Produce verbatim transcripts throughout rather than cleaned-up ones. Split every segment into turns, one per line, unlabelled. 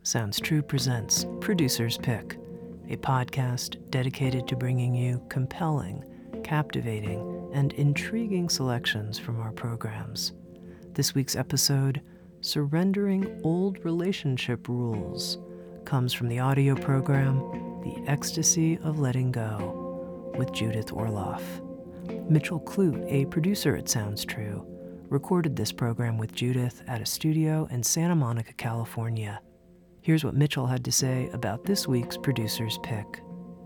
Sounds True presents Producer's Pick, a podcast dedicated to bringing you compelling, captivating, and intriguing selections from our programs. This week's episode, Surrendering Old Relationship Rules, comes from the audio program The Ecstasy of Letting Go with Judith Orloff. Mitchell Clute, a producer at Sounds True, recorded this program with Judith at a studio in Santa Monica, California. Here's what Mitchell had to say about this week's Producer's Pick.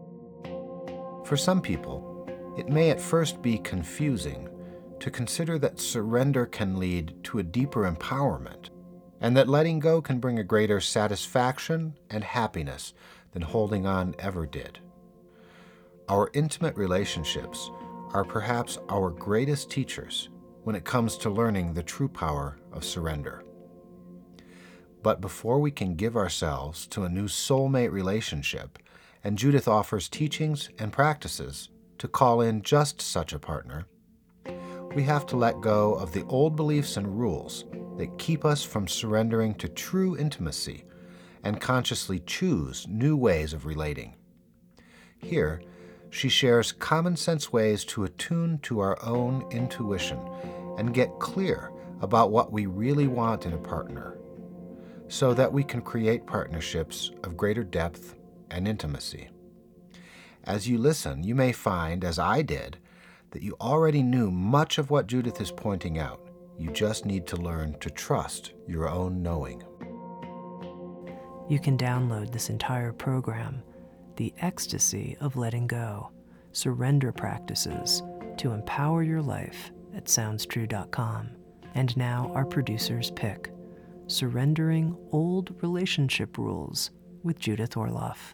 For some people, it may at first be confusing to consider that surrender can lead to a deeper empowerment, and that letting go can bring a greater satisfaction and happiness than holding on ever did. Our intimate relationships are perhaps our greatest teachers when it comes to learning the true power of surrender. But before we can give ourselves to a new soulmate relationship, and Judith offers teachings and practices to call in just such a partner, we have to let go of the old beliefs and rules that keep us from surrendering to true intimacy and consciously choose new ways of relating. Here, she shares common sense ways to attune to our own intuition and get clear about what we really want in a partner, so that we can create partnerships of greater depth and intimacy. As you listen, you may find, as I did, that you already knew much of what Judith is pointing out. You just need to learn to trust your own knowing.
You can download this entire program, The Ecstasy of Letting Go, Surrender Practices to Empower Your Life, at sounds true dot com. And now our Producer's Pick, Surrendering Old Relationship Rules with Judith Orloff.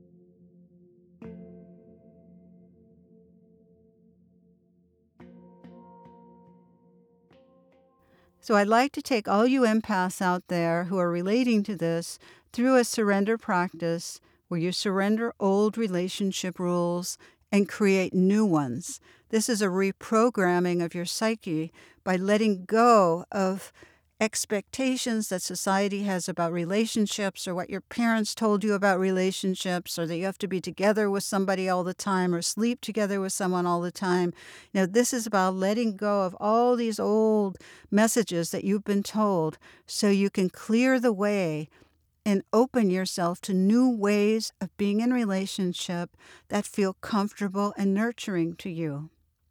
So I'd like to take all you empaths out there who are relating to this through a surrender practice where you surrender old relationship rules and create new ones. This is a reprogramming of your psyche by letting go of expectations that society has about relationships, or what your parents told you about relationships, or that you have to be together with somebody all the time or sleep together with someone all the time. Now, this is about letting go of all these old messages that you've been told so you can clear the way and open yourself to new ways of being in relationship that feel comfortable and nurturing to you.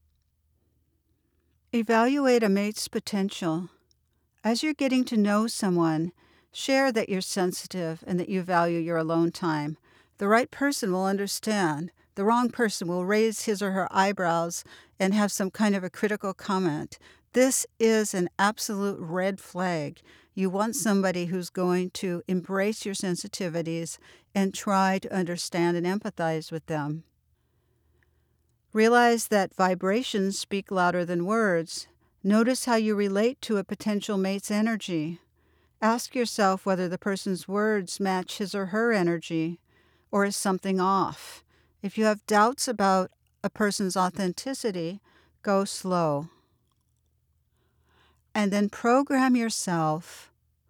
Evaluate a mate's potential. As you're getting to know someone, share that you're sensitive and that you value your alone time. The right person will understand. The wrong person will raise his or her eyebrows and have some kind of a critical comment. This is an absolute red flag. You want somebody who's going to embrace your sensitivities and try to understand and empathize with them. Realize that vibrations speak louder than words. Notice how you relate to a potential mate's energy. Ask yourself whether the person's words match his or her energy, or is something off. If you have doubts about a person's authenticity, go slow. And then program yourself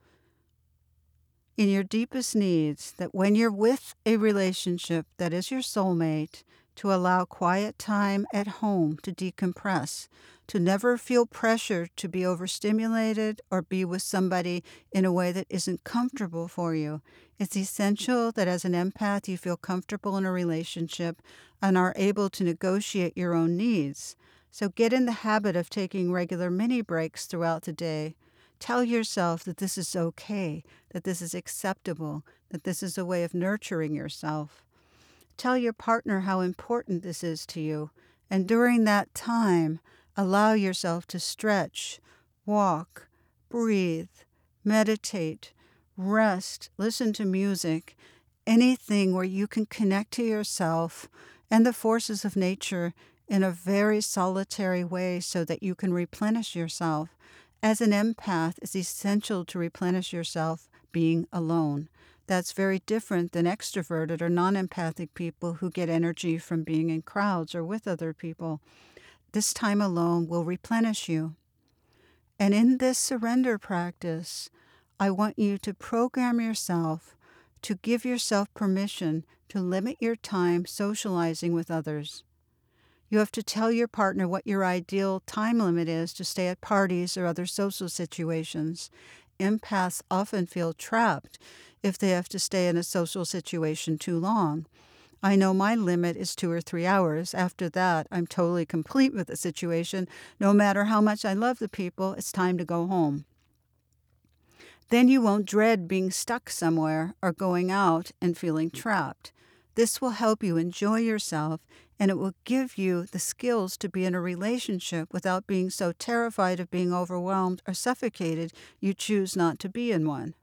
in your deepest needs that when you're with a relationship that is your soulmate, to allow quiet time at home to decompress, to never feel pressure to be overstimulated or be with somebody in a way that isn't comfortable for you. It's essential that as an empath you feel comfortable in a relationship and are able to negotiate your own needs. So get in the habit of taking regular mini breaks throughout the day. Tell yourself that this is okay, that this is acceptable, that this is a way of nurturing yourself. Tell your partner how important this is to you, and during that time, allow yourself to stretch, walk, breathe, meditate, rest, listen to music, anything where you can connect to yourself and the forces of nature in a very solitary way so that you can replenish yourself. As an empath, it's essential to replenish yourself being alone. That's very different than extroverted or non-empathic people who get energy from being in crowds or with other people. This time alone will replenish you. And in this surrender practice, I want you to program yourself to give yourself permission to limit your time socializing with others. You have to tell your partner what your ideal time limit is to stay at parties or other social situations. Empaths often feel trapped if they have to stay in a social situation too long. I know my limit is two or three hours. After that, I'm totally complete with the situation. No matter how much I love the people, it's time to go home. Then you won't dread being stuck somewhere or going out and feeling trapped. This will help you enjoy yourself, and it will give you the skills to be in a relationship without being so terrified of being overwhelmed or suffocated you choose not to be in one.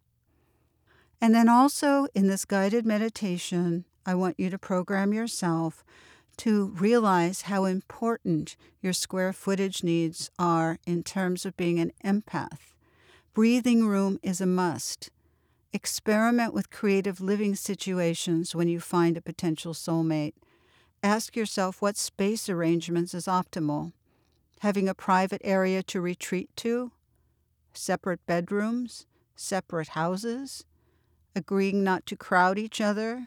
And then also in this guided meditation, I want you to program yourself to realize how important your square footage needs are in terms of being an empath. Breathing room is a must. Experiment with creative living situations when you find a potential soulmate. Ask yourself what space arrangements is optimal. Having a private area to retreat to? Separate bedrooms? Separate houses? Agreeing not to crowd each other?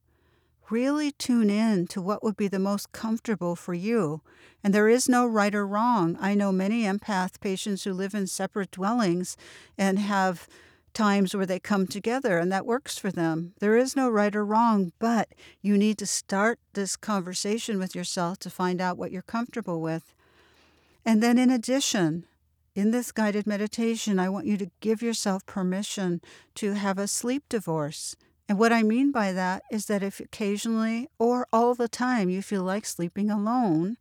Really tune in to what would be the most comfortable for you. And there is no right or wrong. I know many empath patients who live in separate dwellings and have times where they come together, and that works for them. There is no right or wrong, but you need to start this conversation with yourself to find out what you're comfortable with. And then in addition, in this guided meditation, I want you to give yourself permission to have a sleep divorce. And what I mean by that is that if occasionally or all the time you feel like sleeping alone,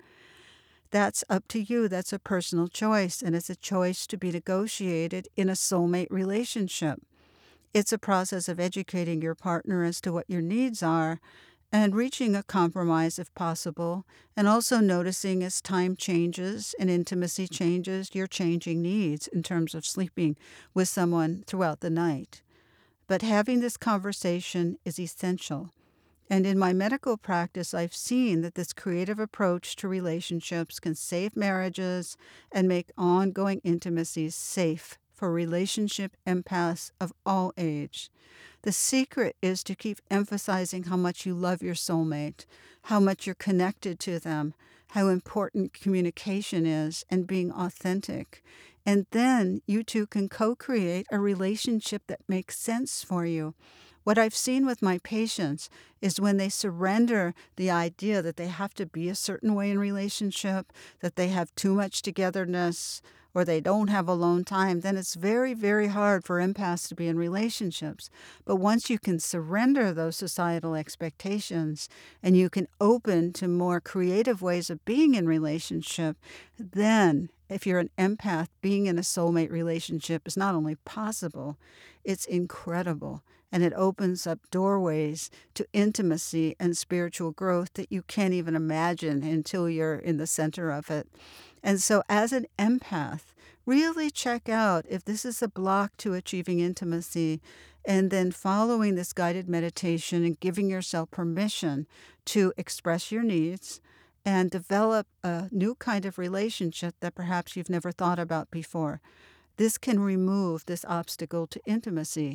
that's up to you. That's a personal choice, and it's a choice to be negotiated in a soulmate relationship. It's a process of educating your partner as to what your needs are and reaching a compromise if possible, and also noticing as time changes and intimacy changes, you're changing needs in terms of sleeping with someone throughout the night. But having this conversation is essential. And in my medical practice, I've seen that this creative approach to relationships can save marriages and make ongoing intimacies safe for relationship empaths of all age. The secret is to keep emphasizing how much you love your soulmate, how much you're connected to them, how important communication is, and being authentic. And then you two can co-create a relationship that makes sense for you. What I've seen with my patients is when they surrender the idea that they have to be a certain way in relationship, that they have too much togetherness, or they don't have alone time, then it's very, very hard for empaths to be in relationships. But once you can surrender those societal expectations and you can open to more creative ways of being in relationship, then if you're an empath, being in a soulmate relationship is not only possible, it's incredible. And it opens up doorways to intimacy and spiritual growth that you can't even imagine until you're in the center of it. And so as an empath, really check out if this is a block to achieving intimacy, and then following this guided meditation and giving yourself permission to express your needs and develop a new kind of relationship that perhaps you've never thought about before. This can remove this obstacle to intimacy.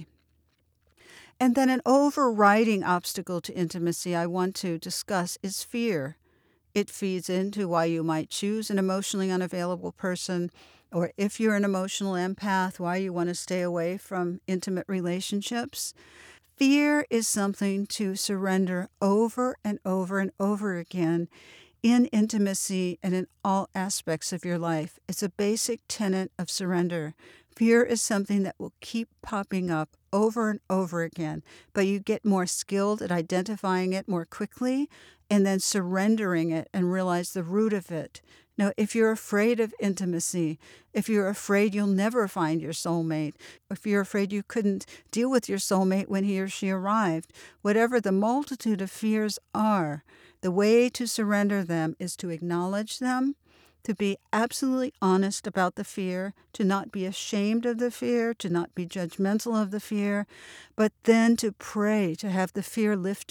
And then an overriding obstacle to intimacy I want to discuss is fear. It feeds into why you might choose an emotionally unavailable person, or if you're an emotional empath, why you want to stay away from intimate relationships. Fear is something to surrender over and over and over again in intimacy and in all aspects of your life. It's a basic tenet of surrender. Fear is something that will keep popping up over and over again, but you get more skilled at identifying it more quickly and then surrendering it and realize the root of it. Now, if you're afraid of intimacy, if you're afraid you'll never find your soulmate, if you're afraid you couldn't deal with your soulmate when he or she arrived, whatever the multitude of fears are, the way to surrender them is to acknowledge them, to be absolutely honest about the fear, to not be ashamed of the fear, to not be judgmental of the fear, but then to pray to have the fear lifted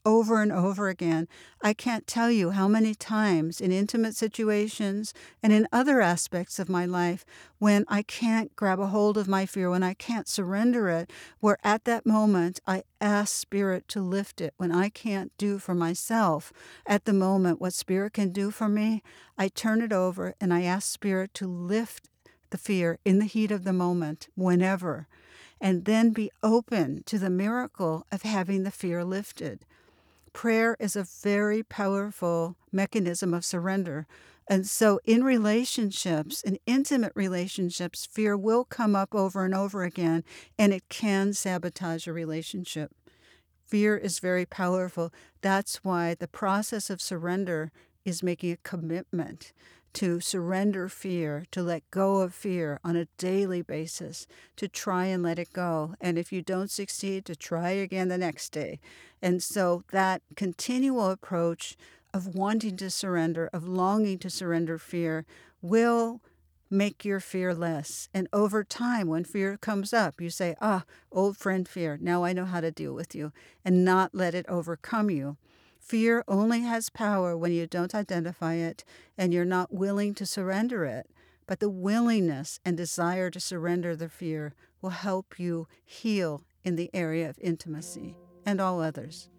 over and over again. I can't tell you how many times in intimate situations and in other aspects of my life when I can't grab a hold of my fear, when I can't surrender it, where at that moment I ask Spirit to lift it. When I can't do for myself at the moment what Spirit can do for me, I turn it over and I ask Spirit to lift the fear in the heat of the moment, whenever, and then be open to the miracle of having the fear lifted. Prayer is a very powerful mechanism of surrender. And so in relationships, in intimate relationships, fear will come up over and over again, and it can sabotage a relationship. Fear is very powerful. That's why the process of surrender is making a commitment to surrender fear, to let go of fear on a daily basis, to try and let it go. And if you don't succeed, to try again the next day. And so that continual approach of wanting to surrender, of longing to surrender fear, will make your fear less. And over time, when fear comes up, you say, ah, old friend fear, now I know how to deal with you, and not let it overcome you. Fear only has power when you don't identify it and you're not willing to surrender it. But the willingness and desire to surrender the fear will help you heal in the area of intimacy and all others.